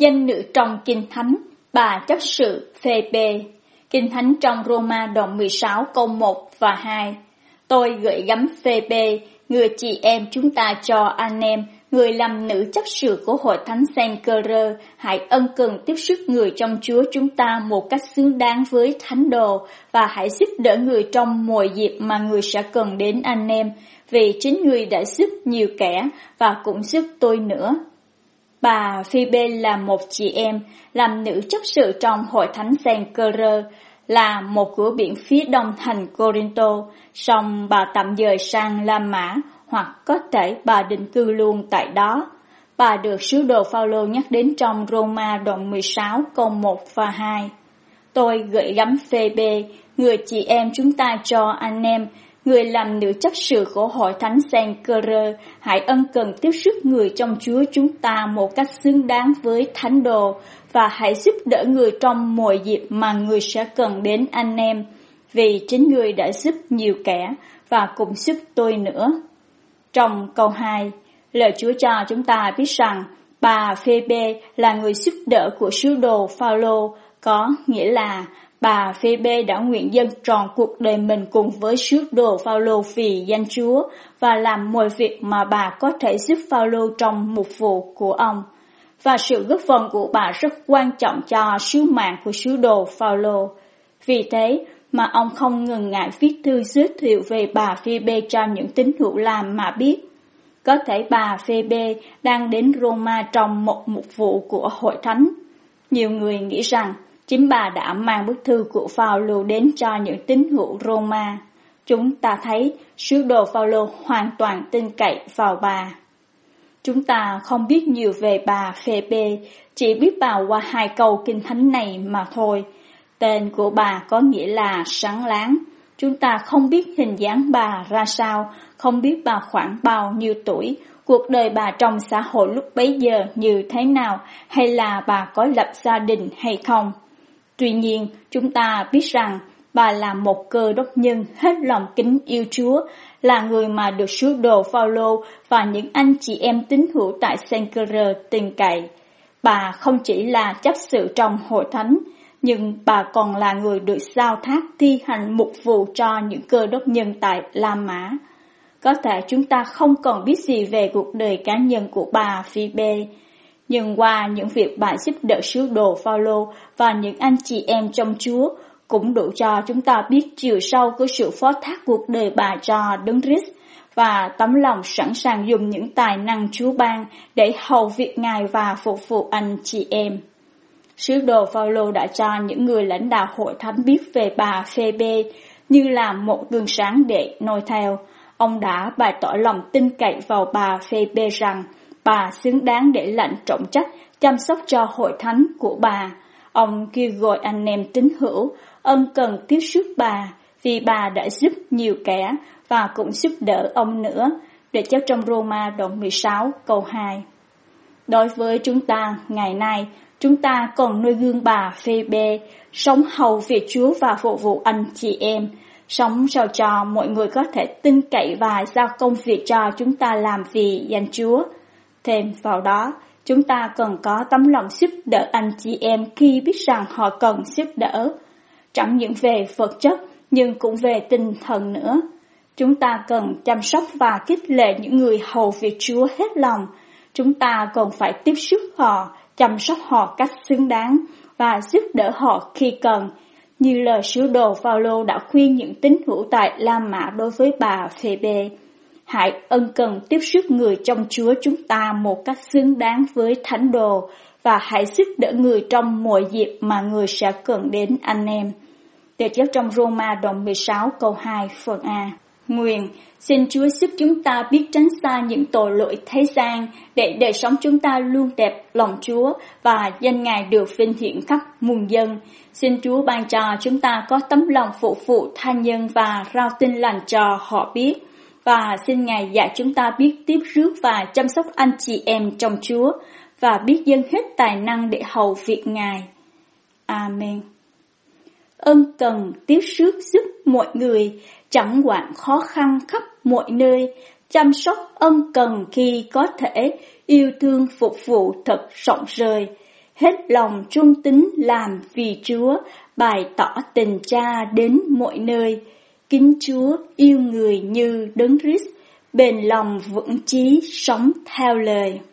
Danh nữ trong Kinh Thánh, bà chấp sự Phê-bê. Kinh Thánh trong Roma đoạn 16 câu 1 và 2. Tôi gửi gắm Phê-bê, người chị em chúng ta cho anh em, người làm nữ chấp sự của hội thánh Saint-Cœur, hãy ân cần tiếp sức người trong Chúa chúng ta một cách xứng đáng với thánh đồ, và hãy giúp đỡ người trong mọi dịp mà người sẽ cần đến anh em, vì chính người đã giúp nhiều kẻ và cũng giúp tôi nữa. Bà Phoebe là một chị em, làm nữ chấp sự trong hội thánh Saint-Cœur, là một cửa biển phía đông thành Corinto, song bà tạm dời sang La Mã, hoặc có thể bà định cư luôn tại đó. Bà được sứ đồ Phao-lô nhắc đến trong Roma đoạn 16 câu 1 và 2. Tôi gửi gắm Phê-bê, người chị em chúng ta cho anh em, người làm nữ chấp sự của hội thánh Saint-Cœur, hãy ân cần tiếp sức người trong Chúa chúng ta một cách xứng đáng với thánh đồ, và hãy giúp đỡ người trong mọi dịp mà người sẽ cần đến anh em, vì chính người đã giúp nhiều kẻ và cũng giúp tôi nữa. Trong câu 2, lời Chúa cho chúng ta biết rằng bà Phê-bê là người giúp đỡ của sứ đồ Phao-lô, có nghĩa là bà Phê-bê đã nguyện dâng trọn cuộc đời mình cùng với sứ đồ Phao-lô vì danh Chúa và làm mọi việc mà bà có thể giúp Phao-lô trong mục vụ của ông. Và sự góp phần của bà rất quan trọng cho sứ mạng của sứ đồ Phao-lô. Vì thế mà ông không ngần ngại viết thư giới thiệu về bà Phê-bê cho những tín hữu làm mà biết. Có thể bà Phê-bê đang đến Roma trong một mục vụ của hội thánh. Nhiều người nghĩ rằng chính bà đã mang bức thư của Phao-lô đến cho những tín hữu Roma. Chúng ta thấy sứ đồ Phao-lô hoàn toàn tin cậy vào bà. Chúng ta không biết nhiều về bà Phê-bê, chỉ biết bà qua 2 câu Kinh Thánh này mà thôi. Tên của bà có nghĩa là sáng láng. Chúng ta không biết hình dáng bà ra sao, không biết bà khoảng bao nhiêu tuổi, cuộc đời bà trong xã hội lúc bấy giờ như thế nào, hay là bà có lập gia đình hay không. Tuy nhiên, chúng ta biết rằng bà là một Cơ Đốc nhân hết lòng kính yêu Chúa, là người mà được sứ đồ Phao-lô và những anh chị em tín hữu tại Saint-Cœur tin cậy. Bà không chỉ là chấp sự trong hội thánh, nhưng bà còn là người được giao thác thi hành mục vụ cho những Cơ Đốc nhân tại La Mã. Có thể chúng ta không còn biết gì về cuộc đời cá nhân của bà Phoebe, nhưng qua những việc bà giúp đỡ sứ đồ Phao-lô và những anh chị em trong Chúa cũng đủ cho chúng ta biết chiều sâu của sự phó thác cuộc đời bà cho Đấng Christ và tấm lòng sẵn sàng dùng những tài năng Chúa ban để hầu việc Ngài và phục vụ anh chị em. Sứ đồ Phao-lô đã cho những người lãnh đạo hội thánh biết về bà Phê-bê như là một gương sáng để noi theo. Ông đã bày tỏ lòng tin cậy vào bà Phê-bê rằng bà xứng đáng để lãnh trọng trách chăm sóc cho hội thánh của bà. Ông kêu gọi anh em tín hữu ân cần tiếp sức bà, vì bà đã giúp nhiều kẻ và cũng giúp đỡ ông nữa, để chép trong Roma đoạn 16 câu 2. Đối với chúng ta ngày nay, chúng ta còn noi gương bà Phê-bê, sống hầu việc Chúa và phục vụ anh chị em, sống sao cho mọi người có thể tin cậy và giao công việc cho chúng ta làm vì danh Chúa. Thêm vào đó, chúng ta cần có tấm lòng giúp đỡ anh chị em khi biết rằng họ cần giúp đỡ, chẳng những về vật chất nhưng cũng về tinh thần nữa. Chúng ta cần chăm sóc và khích lệ những người hầu việc Chúa hết lòng. Chúng ta còn phải tiếp sức họ, chăm sóc họ cách xứng đáng và giúp đỡ họ khi cần, như lời sứ đồ Phao-lô đã khuyên những tín hữu tại La Mã đối với bà Phê-bê. Hãy ân cần tiếp sức người trong Chúa chúng ta một cách xứng đáng với thánh đồ, và hãy giúp đỡ người trong mọi dịp mà người sẽ cần đến anh em. Để chép trong Roma đoạn 16 câu 2 phần A. Nguyện xin Chúa giúp chúng ta biết tránh xa những tội lỗi thế gian, để đời sống chúng ta luôn đẹp lòng Chúa và danh Ngài được vinh hiển khắp muôn dân. Xin Chúa ban cho chúng ta có tấm lòng phục vụ tha nhân và rao tin lành cho họ biết. Và xin Ngài dạy chúng ta biết tiếp rước và chăm sóc anh chị em trong Chúa, và biết dâng hết tài năng để hầu việc Ngài. Amen. Ân cần tiếp rước giúp mọi người, chẳng quản khó khăn khắp mọi nơi, chăm sóc ân cần khi có thể, yêu thương phục vụ thật rộng rời. hết lòng trung tín làm vì Chúa, bày tỏ tình Cha đến mọi nơi. Kính Chúa yêu người như Đấng Christ, bền lòng vững chí sống theo lời.